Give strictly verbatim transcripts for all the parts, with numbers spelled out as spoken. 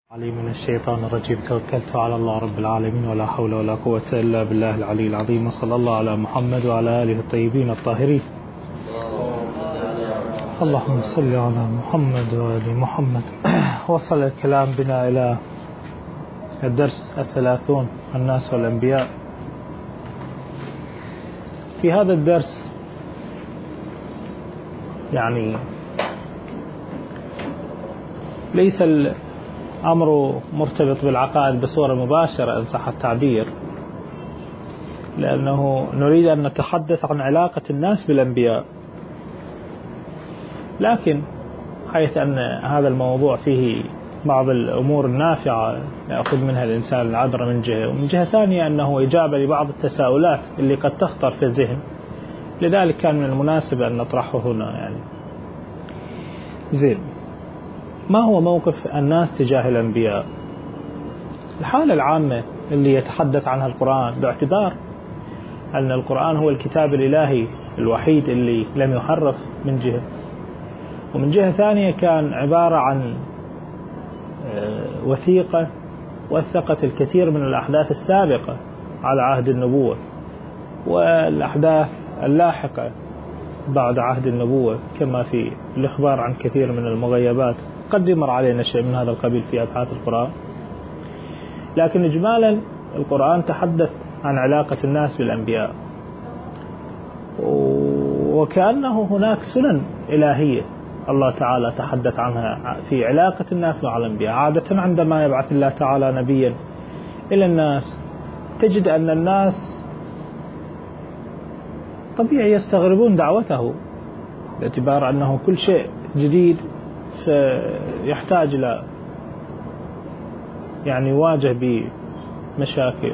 علي من الشيطان الرجيم. توكلت على الله رب العالمين ولا حول ولا قوة إلا بالله العلي العظيم. وصلى الله على محمد وعلى آله الطيبين الطاهرين. اللهم صل على محمد وآل محمد. وصل الكلام بنا إلى الدرس الثلاثون، الناس والأنبياء. في هذا الدرس يعني ليس الأمر مرتبط بالعقائد بصورة مباشرة إن صح التعبير، لأنه نريد أن نتحدث عن علاقة الناس بالأنبياء، لكن حيث أن هذا الموضوع فيه بعض الأمور النافعة يأخذ منها الإنسان العبرة من جهة، ومن جهة ثانية أنه إجابة لبعض التساؤلات اللي قد تخطر في الذهن، لذلك كان من المناسب أن نطرحه هنا. يعني زين، ما هو موقف الناس تجاه الأنبياء؟ الحالة العامة اللي يتحدث عنها القرآن، باعتبار أن القرآن هو الكتاب الإلهي الوحيد اللي لم يحرف من جهة، ومن جهة ثانية كان عبارة عن وثيقة وثقت الكثير من الأحداث السابقة على عهد النبوة والأحداث اللاحقة بعد عهد النبوة، كما في الإخبار عن كثير من المغيبات قد يمر علينا شيء من هذا القبيل في أبحاث القرآن. لكن إجمالا القرآن تحدث عن علاقة الناس بالأنبياء، وكأنه هناك سنن إلهية الله تعالى تحدث عنها في علاقة الناس مع الأنبياء. عادة عندما يبعث الله تعالى نبيا إلى الناس تجد أن الناس طبيعي يستغربون دعوته، باعتبار أنه كل شيء جديد فيحتاج إلى يعني يواجه بمشاكل.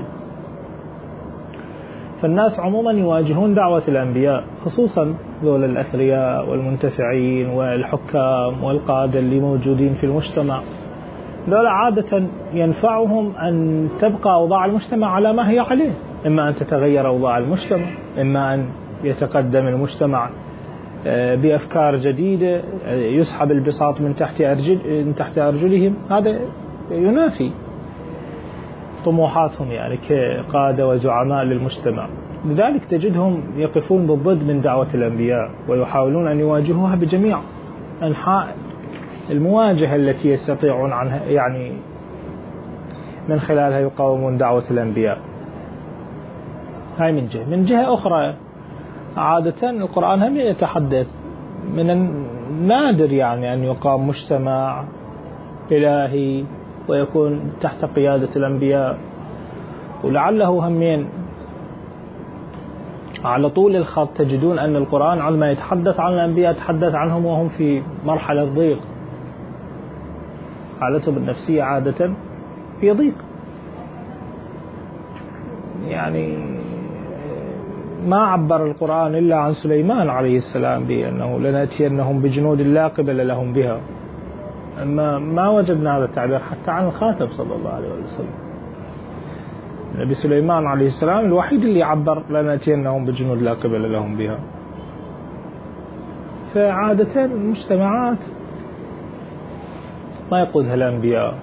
فالناس عموما يواجهون دعوة الأنبياء، خصوصا ذول الأثرياء والمنتفعين والحكام والقادة اللي موجودين في المجتمع. ذولا عادة ينفعهم أن تبقى أوضاع المجتمع على ما هي عليه، إما أن تتغير أوضاع المجتمع، إما أن يتقدم المجتمع بأفكار جديدة، يسحب البساط من تحت أرجل من تحت أرجلهم. هذا ينافي طموحاتهم يعني كقادة وزعماء للمجتمع. لذلك تجدهم يقفون بالضد من دعوة الأنبياء ويحاولون أن يواجهوها بجميع أنحاء المواجهة التي يستطيعون عنها، يعني من خلالها يقاومون دعوة الأنبياء. هاي من جهة. من جهة أخرى عادة القرآن هم يتحدث من النادر يعني أن يقام مجتمع إلهي ويكون تحت قيادة الأنبياء، ولعله همين على طول الخط تجدون أن القرآن عندما يتحدث عن الأنبياء يتحدث عنهم وهم في مرحلة ضيق، حالتهم النفسية عادة في ضيق. يعني ما عبر القرآن إلا عن سليمان عليه السلام بأنه لنأتينهم بجنود لا قبل لهم بها، أما ما وجدنا هذا التعبير حتى عن الخاتم صلى الله عليه وسلم. النبي سليمان عليه السلام الوحيد اللي عبر لنأتينهم بجنود لا قبل لهم بها. فعادة المجتمعات ما يقودها الأنبياء،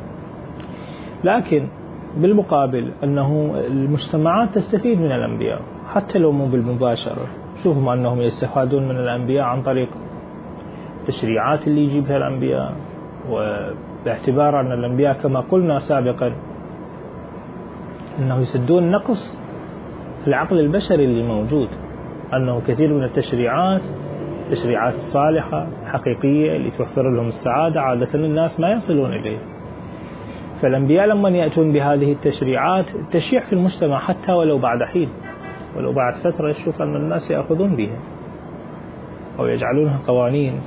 لكن بالمقابل أنه المجتمعات تستفيد من الأنبياء حتى لو مو بالمباشرة. شوفوا أنهم يستفادون من الأنبياء عن طريق التشريعات اللي يجيبها الأنبياء، وباعتبار أن الأنبياء كما قلنا سابقا أنه يسدون نقص في العقل البشري اللي موجود، أنه كثير من التشريعات التشريعات الصالحة الحقيقية اللي توفر لهم السعادة عادة الناس ما يصلون إليه. فالأنبياء لما يأتون بهذه التشريعات تشيع في المجتمع حتى ولو بعد حين، ولو بعد فترة يشوف أن الناس يأخذون بها أو يجعلونها قوانين.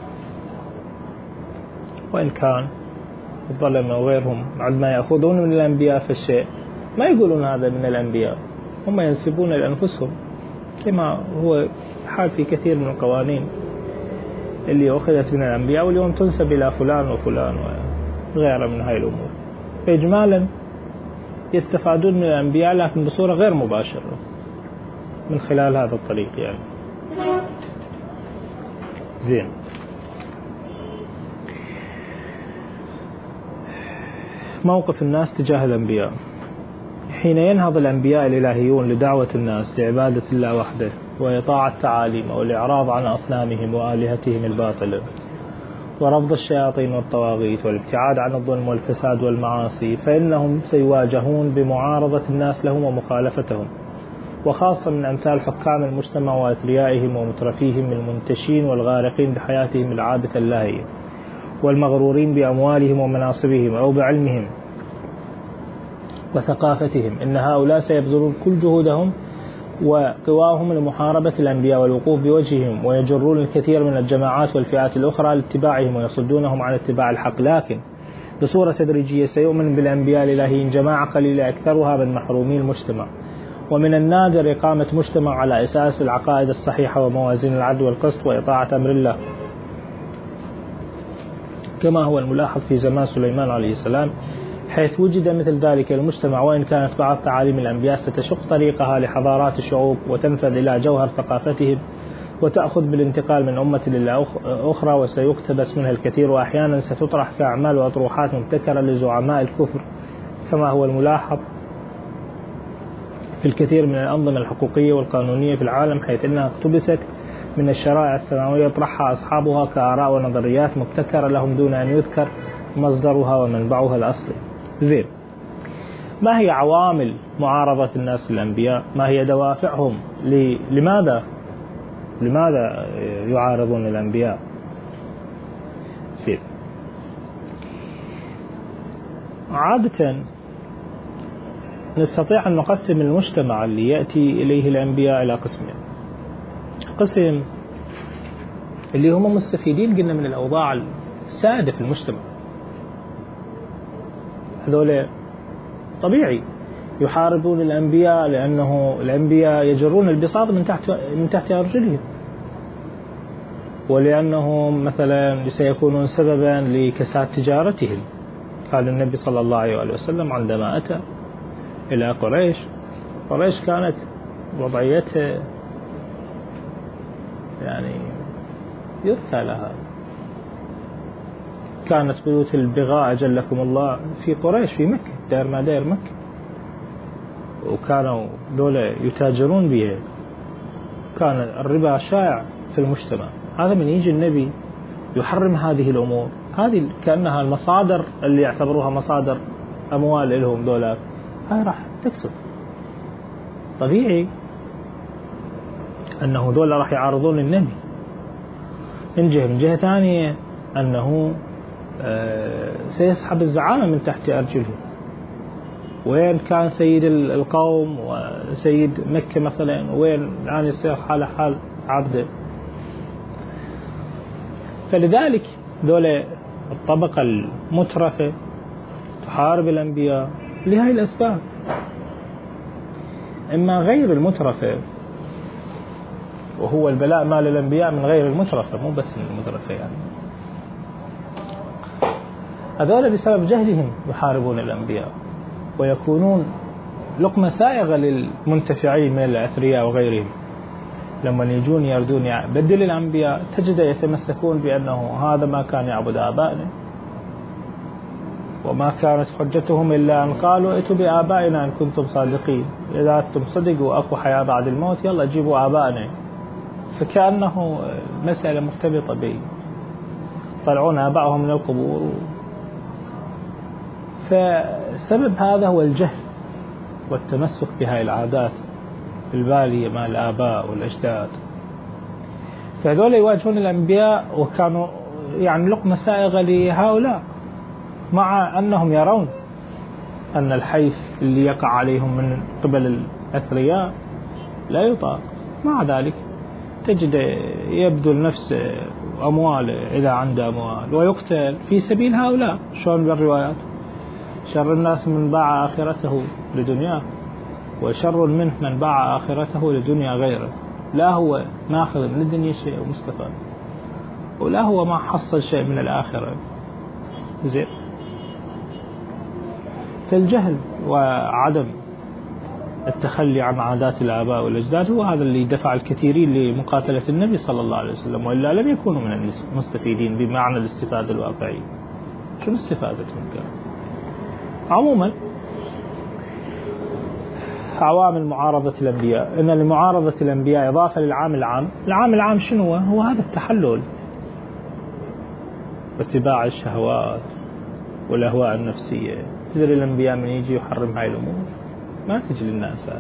وإن كان الظلمة وغيرهم عندما يأخذون من الأنبياء في الشيء ما يقولون هذا من الأنبياء، هم ينسبون لأنفسهم، كما هو حال في كثير من القوانين اللي أخذت من الأنبياء واليوم تنسب إلى فلان وفلان وغيره من هاي الأمور. فإجمالا يستفادون من الأنبياء لكن بصورة غير مباشرة من خلال هذا الطريق يعني. زين، موقف الناس تجاه الأنبياء. حين ينهض الأنبياء الإلهيون لدعوة الناس لعبادة الله وحده وإطاعة تعاليمه والإعراض عن أصنامهم وآلهتهم الباطلة ورفض الشياطين والطواغيت والابتعاد عن الظلم والفساد والمعاصي، فإنهم سيواجهون بمعارضة الناس لهم ومخالفتهم، وخاصة من أمثال حكام المجتمع وأثريائهم ومترفيهم المنتشين والغارقين بحياتهم العابثة اللاهية والمغرورين بأموالهم ومناصبهم أو بعلمهم وثقافتهم. إن هؤلاء سيبذلون كل جهودهم وقواهم لمحاربة الأنبياء والوقوف بوجههم، ويجرون الكثير من الجماعات والفئات الأخرى لاتباعهم ويصدونهم عن اتباع الحق، لكن بصورة تدريجية سيؤمن بالأنبياء الإلهيين جماعة قليلة أكثرها من محرومي المجتمع. ومن النادر إقامة مجتمع على أساس العقائد الصحيحة وموازين العدل والقسط وإطاعة أمر الله، كما هو الملاحظ في زمان سليمان عليه السلام، حيث وجد مثل ذلك المجتمع، وإن كانت بعض تعاليم الأنبياء ستشق طريقها لحضارات الشعوب وتنفذ إلى جوهر ثقافتهم وتأخذ بالانتقال من أمة إلى أخرى، وسيقتبس منها الكثير، وأحيانا ستطرح كأعمال وأطروحات مبتكرة لزعماء الكفر، كما هو الملاحظ في الكثير من الأنظمة الحقوقية والقانونية في العالم، حيث أنها اقتبست من الشرائع السماوية يطرحها أصحابها كآراء ونظريات مبتكرة لهم دون أن يذكر مصدرها ومنبعها الأصلي. زين، ما هي عوامل معارضة الناس للأنبياء؟ ما هي دوافعهم؟ لماذا لماذا يعارضون الأنبياء؟ زين، عادة نستطيع أن نقسم المجتمع اللي يأتي إليه الأنبياء إلى قسمين. قسم اللي هم مستفيدين قلنا من الأوضاع السائدة في المجتمع، هذول طبيعي يحاربون الأنبياء لأنه الأنبياء يجرون البساط من تحت من تحت أرجلهم، ولأنهم مثلا سيكونون سببا لكساد تجارتهم. قال النبي صلى الله عليه وسلم عندما أتى إلى قريش، قريش كانت وضعيتها يعني يرثى لها، كانت بيوت البغاء أجلكم الله في قريش في مكة، دائر ما دائر مكة، وكانوا دولة يتاجرون بها، كان الربا شائع في المجتمع. هذا من يجي النبي يحرم هذه الأمور، هذه كأنها المصادر اللي يعتبروها مصادر أموال لهم دولار، هاي راح تكسب. طبيعي أنه دولة راح يعارضون النبي. من جهة من جهة ثانية أنه سيسحب الزعامة من تحت أرجلهم. وين كان سيد القوم وسيد مكة مثلا، وين الآن يصير حال حال عبده. فلذلك دولة الطبقة المترفة تحارب الأنبياء لهذه الأسباب. إما غير المترفة، وهو البلاء مال الأنبياء من غير المترفة، مو بس من المترفة يعني، هذول بسبب جهلهم يحاربون الأنبياء ويكونون لقمة سائغة للمنتفعين من الأثرياء وغيرهم. لما يجون يردون بدل الأنبياء تجد يتمسكون بأنه هذا ما كان يعبد آبائنا، وما كانت حجتهم إلا أن قالوا ائتوا بآبائنا إن كنتم صادقين، إذا أنتم صدقوا أكو حياة بعد الموت يلا جيبوا آبائنا. فكأنه مسألة مرتبطة به، طلعون آبائهم من القبور. فسبب هذا هو الجهل والتمسك بهاي العادات البالية مع الآباء والأجداد. فهذول يواجهون الأنبياء وكانوا يعني لقمة سائغة لهؤلاء، مع أنهم يرون أن الحيف اللي يقع عليهم من قبل الأثرياء لا يطاق. مع ذلك تجد يبذل نفسه أمواله إذا عنده أموال ويقتل في سبيل هؤلاء. شلون بالروايات؟ شر الناس من باع آخرته لدنياه، وشر منه من باع آخرته لدنيا غيره. لا هو ماخذ من الدنيا شيء ومستفاد، ولا هو ما حصل شيء من الآخرة. زين، فالجهل وعدم التخلي عن عادات الآباء والأجداد هو هذا اللي دفع الكثيرين لمقاتلة النبي صلى الله عليه وسلم، وإلا لم يكونوا من المستفيدين بمعنى الاستفادة الواقعي. شو استفادتهم كان؟ عموما عوامل معارضة الأنبياء، إن لمعارضة الأنبياء إضافة للعامل العام. العامل العام شنو هو؟ هو هذا التحلل واتباع الشهوات والأهواء النفسية. تدري الأنبياء من يجي يحرم هاي الأمور ما تجي للناس.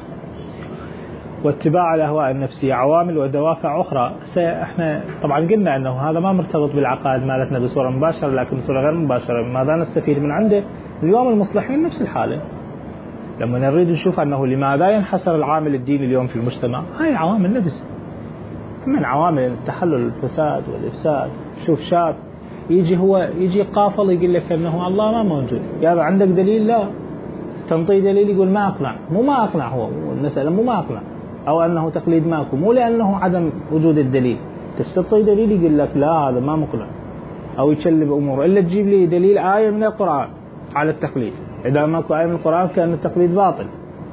واتباع الأهواء النفسية عوامل ودوافع أخرى. احنا طبعا قلنا أنه هذا ما مرتبط بالعقائد مالتنا بصورة مباشرة، لكن بصورة غير مباشرة. ماذا نستفيد من عنده؟ اليوم المصلحين نفس الحالة. لما نريد نشوف أنه لماذا ينحسر العامل الديني اليوم في المجتمع، هاي عوامل نفس من عوامل التحلل الفساد والإفساد. شوف شاب يجي هو يجي قافل يقول لك أنه الله ما موجود، يا عندك دليل؟ لا. تنطي دليل يقول ما أقنع. مو ما أقنع، هو المسألة مو ما أقنع، أو أنه تقليد ماكو، مو لأنه عدم وجود الدليل. تستطيع دليل يقول لك لا هذا ما مقنع، أو يشلب أمور، إلا تجيب لي دليل آية من القرآن على التقليد. إذا ماكو آية من القرآن كان التقليد باطل.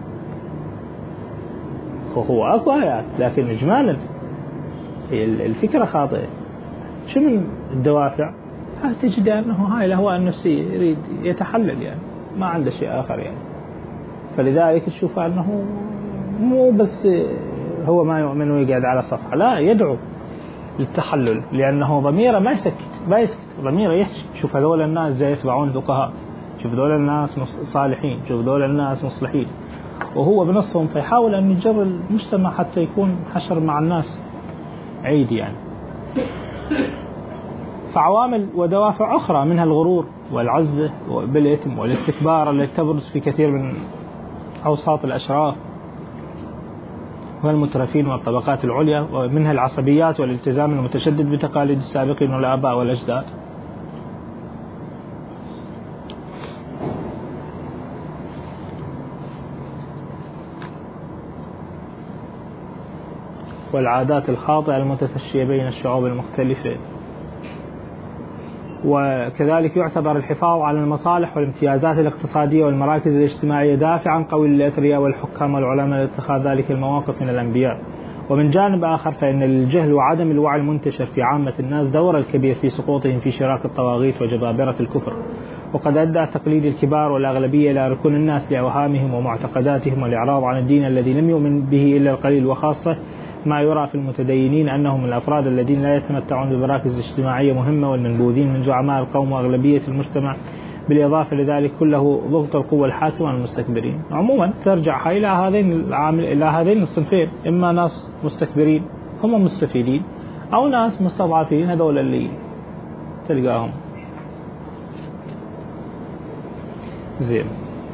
هو أكو آيات لكن إجمالا الفكرة خاطئة. شو من الدوافع؟ تجد أنه هاي الأهواء النفسية يريد يتحلل، يعني ما عنده شيء آخر يعني. فلذلك تشوف أنه مو بس هو ما يؤمن ويقعد على صفحة، لا، يدعو للتحلل، لأنه ضميره ما يسكت ما يسكت ضميره يحكي. شوف هذول الناس جاي يتبعون الفقهاء، شوف هذول الناس صالحين، شوف هذول الناس مصلحين، وهو بنصهم. فيحاول أن يجر المجتمع حتى يكون حشر مع الناس عيد يعني. فعوامل ودوافع أخرى منها الغرور والعزة بالإثم والاستكبار التي تبرز في كثير من أوساط الأشراف والمترفين والطبقات العليا، ومنها العصبيات والالتزام المتشدد بتقاليد السابقين والآباء والأجداد. والعادات الخاطئة المتفشية بين الشعوب المختلفة. وكذلك يعتبر الحفاظ على المصالح والامتيازات الاقتصادية والمراكز الاجتماعية دافعا قوي للأثرياء والحكام والعلماء لاتخاذ ذلك المواقف من الأنبياء. ومن جانب آخر فإن للجهل وعدم الوعي المنتشر في عامة الناس دور الكبير في سقوطهم في شراك الطواغيت وجبابرة الكفر. وقد أدى تقليد الكبار والأغلبية إلى ركون الناس لأوهامهم ومعتقداتهم والإعراض عن الدين الذي لم يؤمن به إلا القليل، وخاصة ما يرى في المتدينين أنهم الأفراد الذين لا يتمتعون بمراكز اجتماعية مهمة والمنبوذين من زعماء القوم وأغلبية المجتمع، بالإضافة لذلك كله ضغط القوة الحاكمة والمستكبرين. عموما ترجع إلى هذين العامل إلى هذين الصنفين، إما ناس مستكبرين هم مستفيدين، أو ناس مستضعفين هذول اللي تلقاهم زين.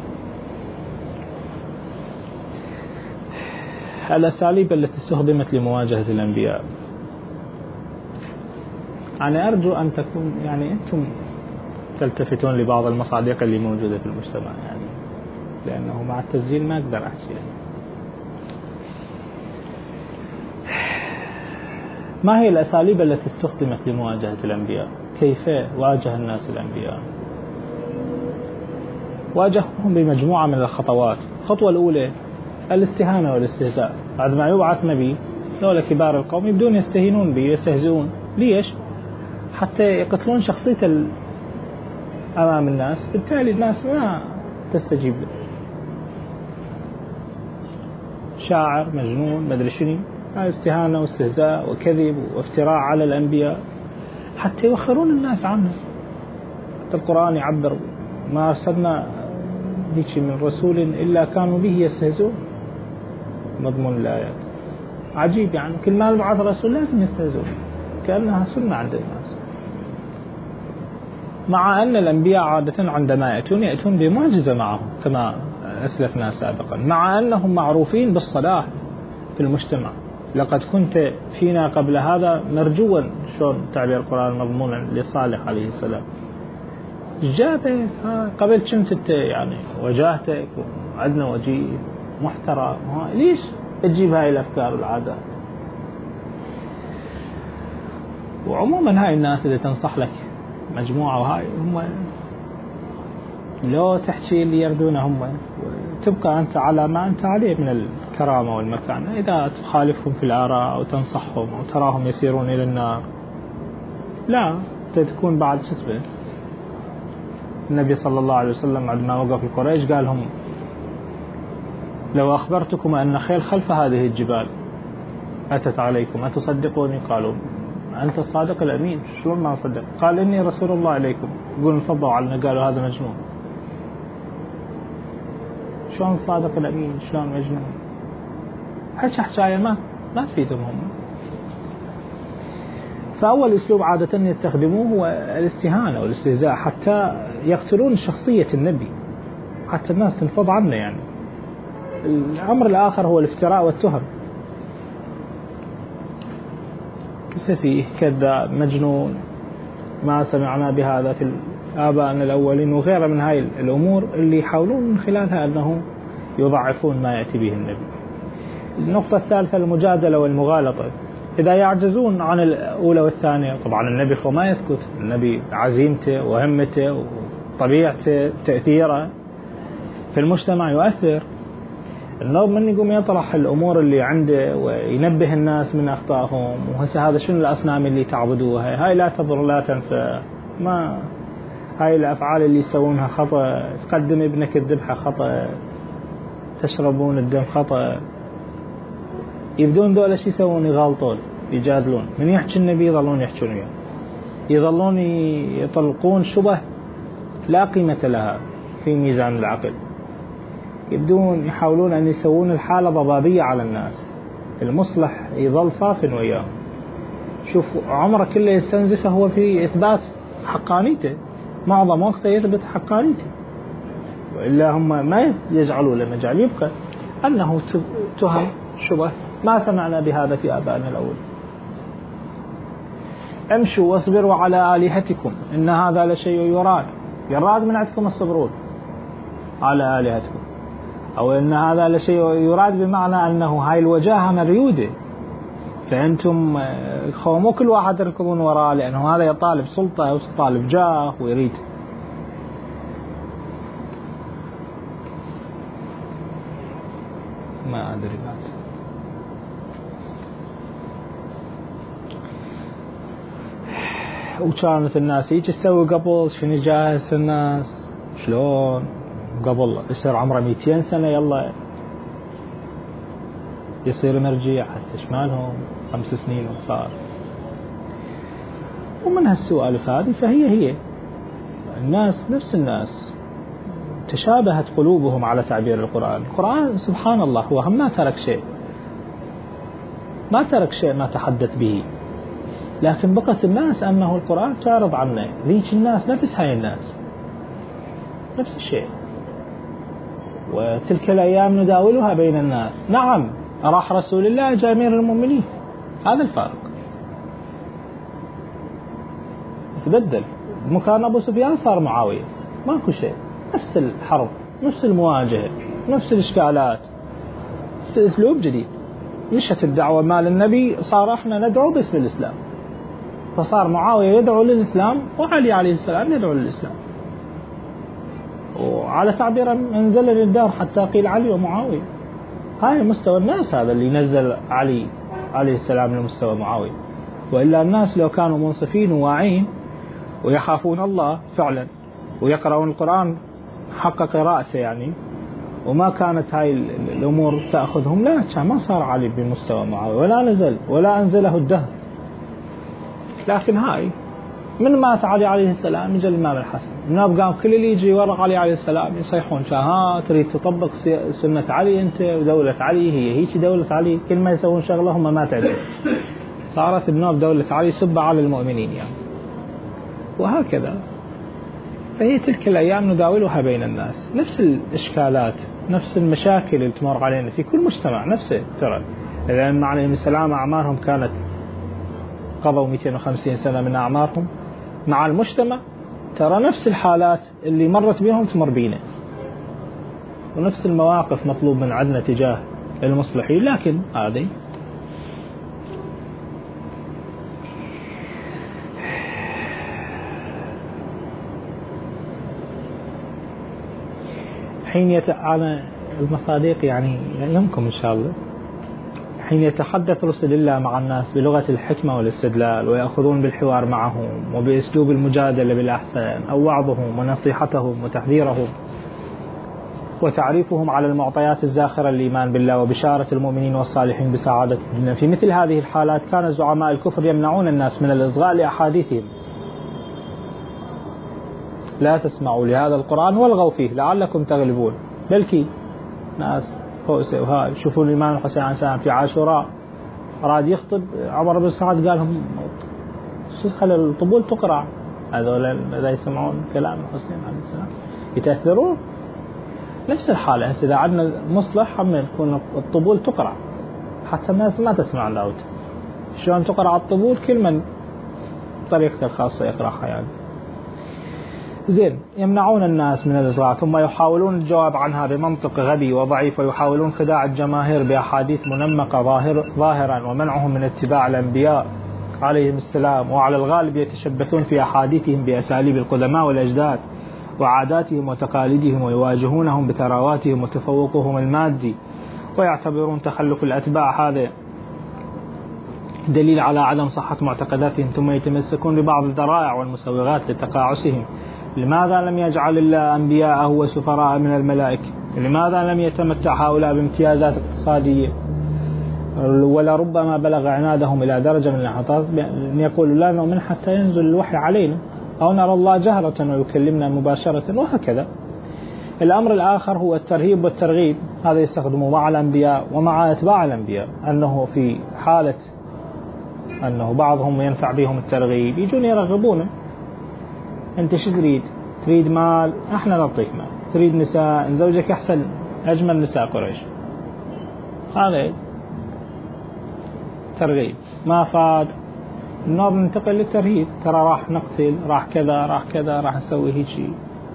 الأساليب التي استخدمت لمواجهة الأنبياء، أنا أرجو أن تكون يعني أنتم تلتفتون لبعض المصادق اللي موجودة في المجتمع، يعني لأنه مع التسجيل ما أقدر أحكي يعني. ما هي الأساليب التي استخدمت لمواجهة الأنبياء؟ كيف واجه الناس الأنبياء؟ واجههم بمجموعة من الخطوات. الخطوة الأولى الاستهانة والاستهزاء. بعد ما يبعث نبي دولة كبار القوم يبدون يستهينون به يستهزئون. ليش؟ حتى يقتلون شخصيته أمام الناس، بالتالي الناس ما تستجيب له. شاعر مجنون مدري شنو، استهانة واستهزاء وكذب وافتراء على الأنبياء حتى يوخرون الناس عنه. حتى القرآن يعبر ما أرسلنا هيك من رسول إلا كانوا به يستهزئون. مضمون الآيات عجيب، يعني كل ما نبعث رسول لازم يستهزئون، كأنها سنة عند الناس. مع أن الأنبياء عادة عندما يأتون يأتون بمعجزة معهم كما أسلفنا سابقا، مع أنهم معروفين بالصلاح في المجتمع. لقد كنت فينا قبل هذا مرجوا، شلون تعبير القرآن مضمونا لصالح عليه السلام. جابه قبل كنت يعني وجاهتك وعدنا وجيه محترم، ليش تجيب هاي الأفكار والعادات؟ وعموما هاي الناس اللي تنصح لك مجموعة، وهاي هم لو تحكي اللي يردونه هم، تبقى أنت على ما أنت عليه من الكرامة والمكانة. إذا تخالفهم في الآراء أو تنصحهم أو تراهم يسيرون إلى النار، لا تكون بعد شسبه النبي صلى الله عليه وسلم عندما وقف القريش قال لهم لو أخبرتكم أن خيل خلف هذه الجبال أتت عليكم أتصدقوني؟ قالوا أنت الصادق الأمين، شلون ما أصدق؟ قال إني رسول الله إليكم. يقولون فضوا علينا، قالوا هذا مجنون. شلون الصادق الأمين؟ شلون مجنون؟ حكي حكاية ما ما تفيدهم هم. فأول أسلوب عادة يستخدموه هو الاستهانة والاستهزاء حتى يقتلون شخصية النبي، حتى الناس تنفض عنه. يعني الأمر الآخر هو الافتراء والتهم، سفيه كذاب مجنون ما سمعنا بهذا في آبائنا الأولين وغيرها من هاي الأمور اللي يحاولون من خلالها أنه يضعفون ما يأتي به النبي. النقطة الثالثة المجادلة والمغالطة. إذا يعجزون عن الأولى والثانية، طبعا النبي خو ما يسكت، النبي عزيمته وهمته وطبيعته تأثيره في المجتمع يؤثر. النوب من يقوم يطرح الأمور اللي عنده وينبه الناس من أخطائهم، وهسه هذا شنو الأصنام اللي تعبدوها، هاي لا تضر لا تنفع، ما هاي الأفعال اللي يسوونها خطأ، تقدم ابنك الذبحة خطأ، تشربون الدم خطأ. يبدون دول ايش يسوون؟ يغالطون يجادلون، من يحكي النبي يظلون يحكون وياه، يظلون يطلقون شبه لا قيمة لها في ميزان العقل. يبدون يحاولون أن يسوون الحالة ضبابية على الناس، المصلح يظل صاف وياه. شوف عمره كله يستنزفه هو في إثبات حقانيته، معظم وقته يثبت حقانيته، وإلا هم ما يجعلوا له مجال، يبقى أنه تهم شبه ما سمعنا بهذا في آبائنا الأول. امشوا واصبروا على آلهتكم إن هذا لشيء يراد، يراد من عندكم الصبرون على آلهتكم، أو إن هذا لشيء يراد بمعنى أنه هاي الوجاهة مريودة، فأنتم مو كل واحد تركضون وراء، لأنه هذا يطالب سلطة أو يطالب جاه ويريد. ما أدري بعد. وكانت الناس هيك تسوي قبل، شنو جاهز الناس شلون قبل يصير عمره مئتين سنة يلا يصير مرجع، حسش مالهم خمس سنين وصار. ومن هالسوالف هذه فهي هي الناس نفس الناس تشابهت قلوبهم على تعبير القرآن. القرآن سبحان الله هو هم ما ترك شيء، ما ترك شيء ما تحدث به، لكن بقت الناس أنه القرآن تعرض عنه. ذيك الناس نفس هاي الناس نفس الشيء. وتلك الأيام نداولها بين الناس. نعم راح رسول الله جاء أمير المؤمنين، هذا الفارق. تبدل مكان أبو سفيان صار معاوية، ماكو شيء، نفس الحرب نفس المواجهة نفس الإشكالات، بس أسلوب جديد. مشت الدعوة مال النبي، صار احنا ندعو باسم الإسلام، فصار معاوية يدعو للإسلام وعلي عليه السلام يدعو للإسلام. وعلى تعبير منزل الدار حتى قيل علي ومعاوية. هاي مستوى الناس، هذا اللي نزل علي عليه السلام لمستوى معاوية. وإلا الناس لو كانوا منصفين وواعين ويخافون الله فعلا ويقرؤون القرآن حق قراءته يعني، وما كانت هاي الأمور تأخذهم، لا كان ما صار علي بمستوى معاوية ولا نزل ولا أنزله الدهر. لكن هاي من مات علي عليه السلام يجي الإمام الحسن، من أبقام كل اللي يجي ورق علي عليه السلام يصيحون ها تريد تطبق سنة علي أنت ودولة علي، هي هيك دولة علي، كل ما يسوون شغلة هم ما تعدل. صارت النوب دولة علي سب على المؤمنين يعني، وهكذا. فهي تلك الأيام نداولها بين الناس، نفس الإشكالات نفس المشاكل اللي تمر علينا في كل مجتمع نفسه. ترى لأن عليهم السلام أعمارهم كانت قضوا مئتين وخمسين سنة من أعمارهم مع المجتمع، ترى نفس الحالات اللي مرت بهم تمر بينا، ونفس المواقف مطلوب من عندنا تجاه المصلحين. لكن هذه حين يتعانى المصادق يعني يومكم إن شاء الله، حين يتحدث رسل الله مع الناس بلغة الحكمة والاستدلال ويأخذون بالحوار معهم وبأسلوب المجادلة بالأحسن أو وعظهم ونصيحتهم وتحذيرهم وتعريفهم على المعطيات الزاخرة للإيمان بالله وبشارة المؤمنين والصالحين بسعادتهم، في مثل هذه الحالات كان زعماء الكفر يمنعون الناس من الإصغاء لأحاديثهم. لا تسمعوا لهذا القرآن والغوا فيه لعلكم تغلبون. بلكي ناس فوسه وهاي شوفوا الإمام الحسين عليه السلام في عاشوراء أراد يخطب، عمر بن سعد قال لهم خلي الطبول تقرع، هذول لا يسمعون كلام الحسين عليه السلام يتأثرون. نفس الحالة هسه إذا عندنا مصلح هم يكون الطبول تقرع حتى الناس ما تسمع لاوت. شلون تقرع الطبول؟ كل من طريقته الخاصة يقرأها يعني. زين، يمنعون الناس من الإصغاء ثم يحاولون الجواب عنها بمنطق غبي وضعيف، ويحاولون خداع الجماهير بأحاديث منمقة ظاهر ظاهرا ومنعهم من اتباع الأنبياء عليهم السلام، وعلى الغالب يتشبثون في أحاديثهم بأساليب القدماء والأجداد وعاداتهم وتقاليدهم، ويواجهونهم بثرواتهم وتفوقهم المادي، ويعتبرون تخلف الأتباع هذا دليل على عدم صحة معتقداتهم، ثم يتمسكون ببعض الذرائع والمسوغات لتقاعسهم. لماذا لم يجعل الله أنبياءه وسفراء من الملائكة؟ لماذا لم يتمتع هؤلاء بامتيازات اقتصادية؟ ولربما بلغ عنادهم إلى درجة من الانحطاط أن يقولوا لا نؤمن حتى ينزل الوحي علينا، أو نرى الله جهرة ويكلمنا مباشرة، وهكذا. الأمر الآخر هو الترهيب والترغيب، هذا يستخدمه مع الأنبياء ومع أتباع الأنبياء، أنه في حالة أنه بعضهم ينفع بهم الترغيب يجون يرغبونه. أنت شو تريد؟ تريد مال؟ احنا نعطيك مال. تريد نساء؟ زوجك أحسن أجمل نساء قريش. هذا ترغيب. ما فاد النار ننتقل للترهيب، ترى راح نقتل، راح كذا، راح كذا، راح نسوي هيك شيء.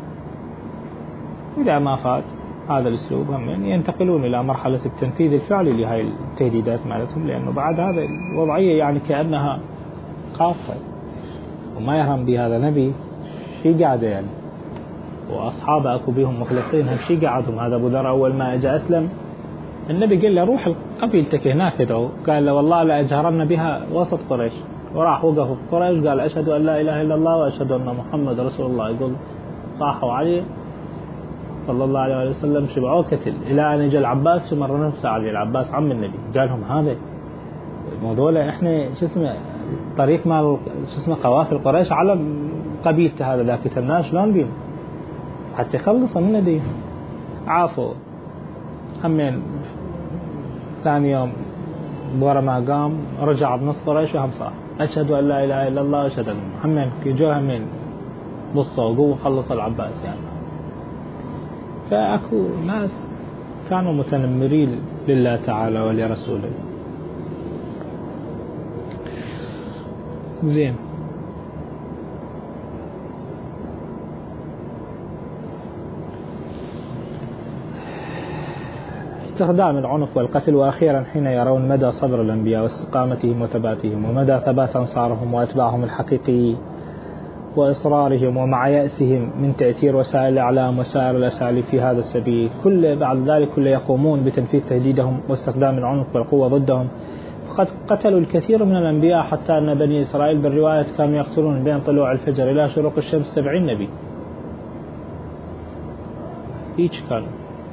إذا ما فاد هذا الأسلوب هم ينتقلون إلى مرحلة التنفيذ الفعلي لهاي التهديدات مالتهم، لأنه بعد هذا الوضعية يعني كأنها خاصة وما يهم بهذا نبي شي قاعدة يعني، وأصحابه أكو بهم مخلصين هم شي قاعدهم. هذا أبو ذر أول ما أجا أسلم النبي قال له روح قبيلتك هناك ادعو، قال له والله لأجهرن بها وسط قريش، وراح وقف في قريش قال أشهد أن لا إله إلا الله وأشهد أن محمد رسول الله. يقول صاحوا عليه صلى الله عليه وسلم شبعوه كتل، إلى أن يجي العباس ومر نفسه عليه العباس عم النبي، قال لهم هذا الموضوع احنا شو اسمه طريق مال شو اسمه قوافل قريش على قبيلته، هذا ذاك الناس شلون بيهم حتى يخلصوا من دي. عافوا همين ثاني يوم ورا ما قام رجع بنص قريش وهم صار أشهد أن لا إله إلا الله وأشهد أن همين يجوا همين بصوا وقوة خلص العباس يعني. فأكو ناس كانوا متنمرين لله تعالى ولرسوله. زين، استخدام العنف والقتل، وأخيرا حين يرون مدى صبر الأنبياء واستقامتهم وثباتهم ومدى ثبات أنصارهم وأتباعهم الحقيقيين وإصرارهم ومع يأسهم من تأثير وسائل الإعلام وسائر الأساليب في هذا السبيل، كل بعد ذلك كل يقومون بتنفيذ تهديدهم واستخدام العنف والقوة ضدهم. فقد قتلوا الكثير من الأنبياء، حتى أن بني إسرائيل بالرواية كانوا يقتلون بين طلوع الفجر إلى شروق الشمس سبعين نبي. هيك كانوا.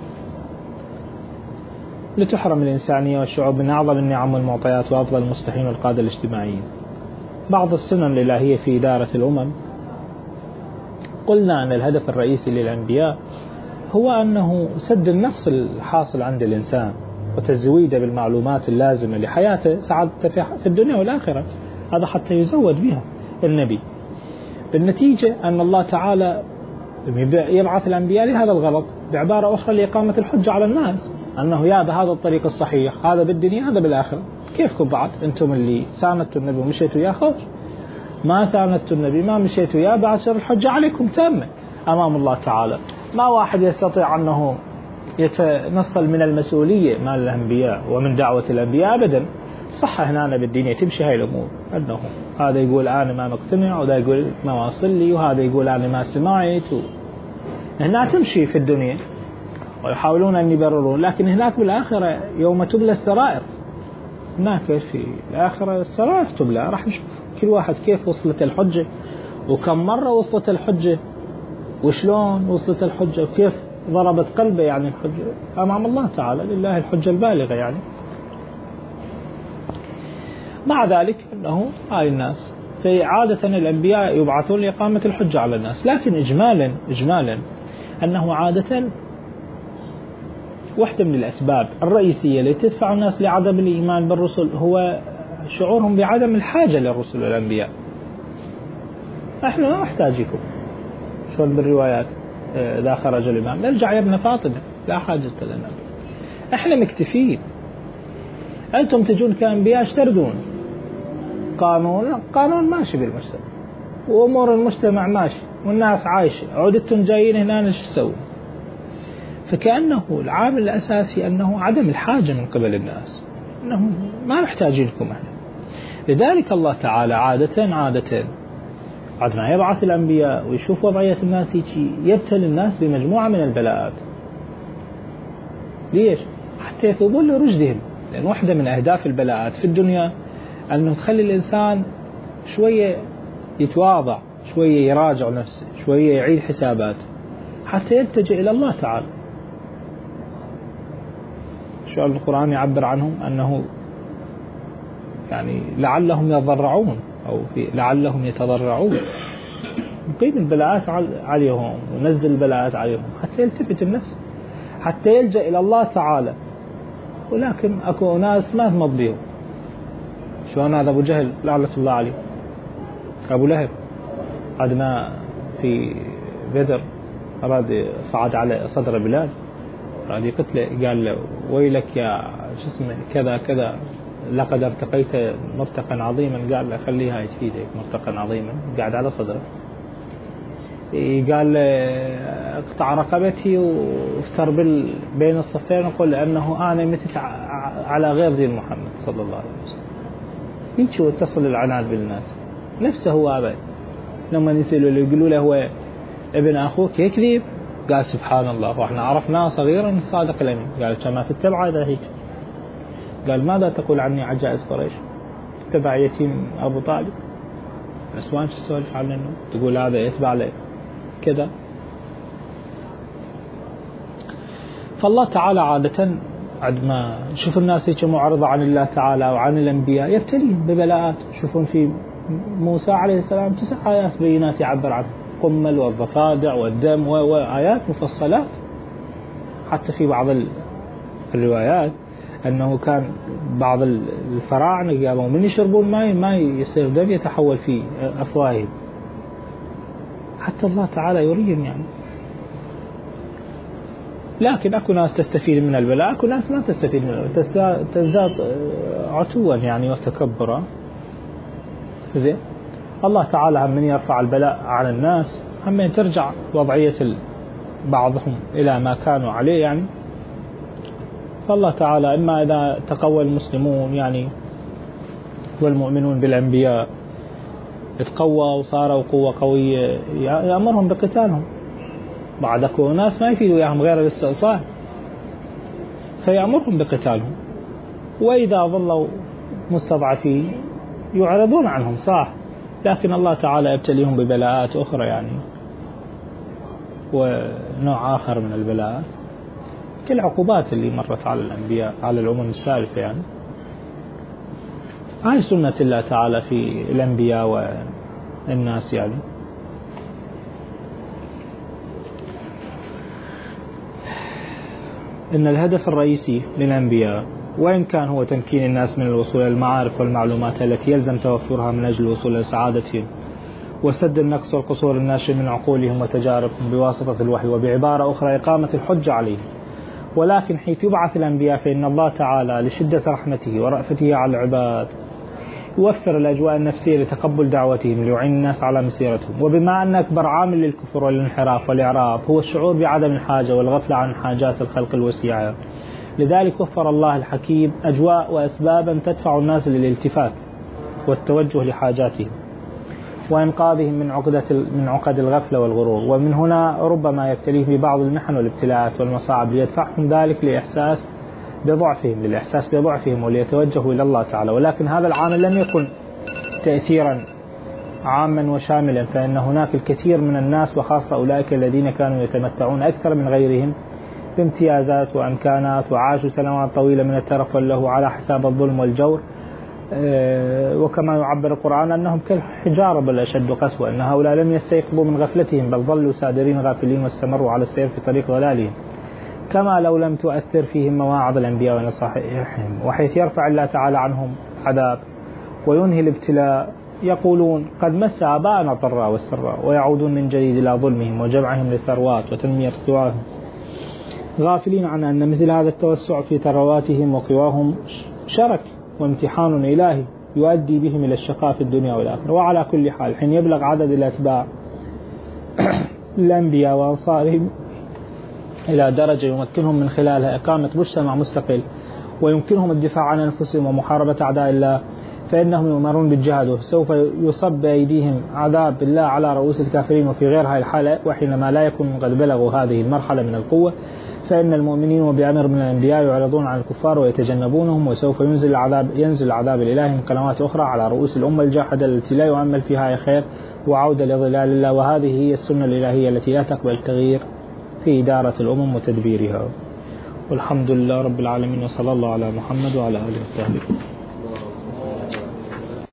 لتحرم الإنسانية والشعوب من أعظم النعم والمعطيات وأفضل المصلحين والقادة الاجتماعيين. بعض السنن الإلهية في إدارة الأمم، قلنا أن الهدف الرئيسي للأنبياء هو أنه سد النقص الحاصل عند الإنسان وتزويده بالمعلومات اللازمة لحياته سعادته في الدنيا والآخرة، هذا حتى يزود بها النبي. بالنتيجة أن الله تعالى يبعث الأنبياء لهذا الغرض، بعبارة أخرى لإقامة الحجة على الناس، أنه يا هذا الطريق الصحيح، هذا بالدنيا هذا بالآخرة. كيفكم بعد أنتم اللي ساندتوا النبي ومشيتوا يا خوش، ما ساندتوا النبي ما مشيتوا يا بعد شر الحجة عليكم تامة أمام الله تعالى. ما واحد يستطيع أنه يتنصل من المسؤولية مال الأنبياء ومن دعوة الأنبياء أبدا. صح هنا بالدنيا تمشي هاي الأمور، أنه هذا يقول أنا ما مقتنع وهذا يقول ما واصل لي وهذا يقول أنا ما سمعت و... هنا تمشي في الدنيا ويحاولون أن يبررون، لكن هناك بالآخرة يوم تبلى السرائر هناك في الآخرة السرائر تبلى، راح نشوف كل واحد كيف وصلت الحجة وكم مرة وصلت الحجة وشلون وصلت الحجة وكيف ضربت قلبه يعني الحجة أمام الله تعالى، لله الحجة البالغة يعني. مع ذلك أنه هاي الناس في عادة الأنبياء يبعثون لإقامة الحجة على الناس، لكن إجمالا إجمالا أنه عادة واحدة من الأسباب الرئيسية التي تدفع الناس لعدم الإيمان بالرسل هو شعورهم بعدم الحاجة للرسل والأنبياء. نحن ما محتاجكم، شلون بالروايات إذا خرج الإمام نرجع يا ابن فاطمة لا حاجة لنا، احنا مكتفين، أنتم تجون كأنبياء اشتردون قانون قانون ماشي بالمجتمع وأمور المجتمع ماشي والناس عايشة، عودتم جايين هنا نش تسوون؟ فكأنه العامل الأساسي أنه عدم الحاجة من قبل الناس، أنه ما محتاجينكم احنا. لذلك الله تعالى عادة عادة بعد ما يبعث الأنبياء ويشوف وضعية الناس يبتلي الناس بمجموعة من البلاءات. ليش؟ حتى يثوبون لرشدهم، لأن واحدة من أهداف البلاءات في الدنيا أنه تخلي الإنسان شوية يتواضع، شوية يراجع نفسه، شوية يعيد حساباته حتى يلتجئ إلى الله تعالى. شو القرآن يعبر عنهم أنه يعني لعلهم يضرعون أو في لعلهم يتضرعون، نقيم البلاءات عليهم وننزل البلاءات عليهم حتى يلتفت النفس، حتى يلجأ إلى الله تعالى. ولكن أكو ناس ما تمض بهم. شلون هذا أبو جهل لعنة الله عليه، أبو لهب بعد ما في بدر أراد صعد على صدر بلال أراد يقتله، قال له ويلك يا شو اسمه كذا كذا لقد ارتقيت مرتقا عظيما، قال له خليها تفيدك مرتقا عظيما قاعد على صدره. قال اقطع رقبتي وافتر بين الصفين وقل أنه أنا متت على غير دين محمد صلى الله عليه وسلم. يمشي وتصل العناد بالناس نفسه هو أبد. لما يسألوا له يقولوا له هو ابن أخوك يكذب، قال سبحان الله وإحنا عرفناه صغيرا صادق الأمين. قال كما تتبع هذا هيك. قال ماذا تقول عني عجائز قريش؟ تتبع يتيم أبو طالب. نسوان شو السؤال عنه تقول هذا يتبع له كذا. فالله تعالى عادة عندما شوف الناس هيك معرضة عن الله تعالى وعن الأنبياء يبتليهم ببلاءات. شوفون في موسى عليه السلام تسع آيات بينات يعبر عن القمل والضفادع والدم وآيات مفصلات. حتى في بعض الروايات أنه كان بعض الفراعنة قالوا من يشربون ماء ما يصير دم يتحول في أفواههم. حتى الله تعالى يريهم يعني. لكن أكو ناس تستفيد من البلاء، أكو ناس ما تستفيد منه، تزداد عتوا يعني وتكبرا. زين الله تعالى هم من يرفع البلاء على الناس هم من ترجع وضعية بعضهم إلى ما كانوا عليه يعني. فالله تعالى إما إذا تقوى المسلمون يعني والمؤمنون بالأنبياء اتقوى وصاروا قوة قوية يأمرهم بقتالهم. بعد أكو ناس ما يفيدوا إياهم غير الاستئصال فيأمرهم بقتالهم. وإذا ظلوا مستضعفين يعرضون عنهم صح، لكن الله تعالى يبتليهم ببلاءات أخرى يعني ونوع آخر من البلاءات كالعقوبات اللي مرت على الأنبياء على الأمم السالفة يعني. هاي سنة الله تعالى في الأنبياء والناس يعني. إن الهدف الرئيسي للأنبياء وإن كان هو تمكين الناس من الوصول إلى المعارف والمعلومات التي يلزم توفرها من أجل الوصول إلى سعادتهم وسد النقص والقصور الناشئ من عقولهم وتجاربهم بواسطة الوحي، وبعبارة أخرى إقامة الحجة عليهم. ولكن حيث يبعث الأنبياء فإن الله تعالى لشدة رحمته ورأفته على العباد يوفر الأجواء النفسية لتقبل دعوتهم ليعين الناس على مسيرتهم. وبما أن أكبر عامل للكفر والانحراف والإعراض هو الشعور بعدم الحاجة والغفلة عن حاجات الخلق الوسيعة، لذلك وفر الله الحكيم أجواء وأسبابا تدفع الناس للالتفات والتوجه لحاجاتهم وإنقاذهم من عقدة من عقد الغفلة والغرور. ومن هنا ربما يبتليه ببعض المحن والابتلاءات والمصاعب ليدفعهم ذلك لإحساس بضعفهم، للإحساس بضعفهم وليتوجهوا إلى الله تعالى. ولكن هذا العامل لم يكن تأثيرا عاما وشاملا، فإن هناك الكثير من الناس وخاصة أولئك الذين كانوا يتمتعون أكثر من غيرهم بامتيازات وأمكانات وعاشوا سنوات طويلة من الترف واللهو على حساب الظلم والجور، وكما يعبر القرآن أنهم كالحجارة بل أشد قسوة، أن هؤلاء لم يستيقظوا من غفلتهم بل ظلوا سادرين غافلين واستمروا على السير في طريق ضلالهم، كما لو لم تؤثر فيهم مواعظ الأنبياء ونصائحهم. وحيث يرفع الله تعالى عنهم عذاب وينهي الابتلاء يقولون قد مس آباءنا الضراء والسراء، ويعودون من جديد إلى ظلمهم وجمعهم للثروات وتنمية قواهم، غافلين عن أن مثل هذا التوسع في ثرواتهم وقواهم شرك وامتحان إلهي يؤدي بهم إلى الشقاء في الدنيا والآخرة. وعلى كل حال حين يبلغ عدد الأتباع الأنبياء وأنصارهم إلى درجة يمكنهم من خلالها إقامة مجتمع مستقل ويمكنهم الدفاع عن أنفسهم ومحاربة أعداء الله، فإنهم يؤمرون بالجهاد، وسوف يصب بأيديهم عذاب الله على رؤوس الكافرين. وفي غير هذه الحالة وحينما لا يكون قد بلغوا هذه المرحلة من القوة، فإن المؤمنين وبأمر من الأنبياء يعرضون عن الكفار ويتجنبونهم، وسوف ينزل العذاب ينزل العذاب الإلهي من قنوات أخرى على رؤوس الأمة الجاحدة التي لا يؤمل فيها خير وعودة لظلال الله. وهذه هي السنة الإلهية التي لا تقبل التغيير في إدارة الأمم وتدبيرها. والحمد لله رب العالمين، وصلى الله على محمد وعلى آله وصحبه.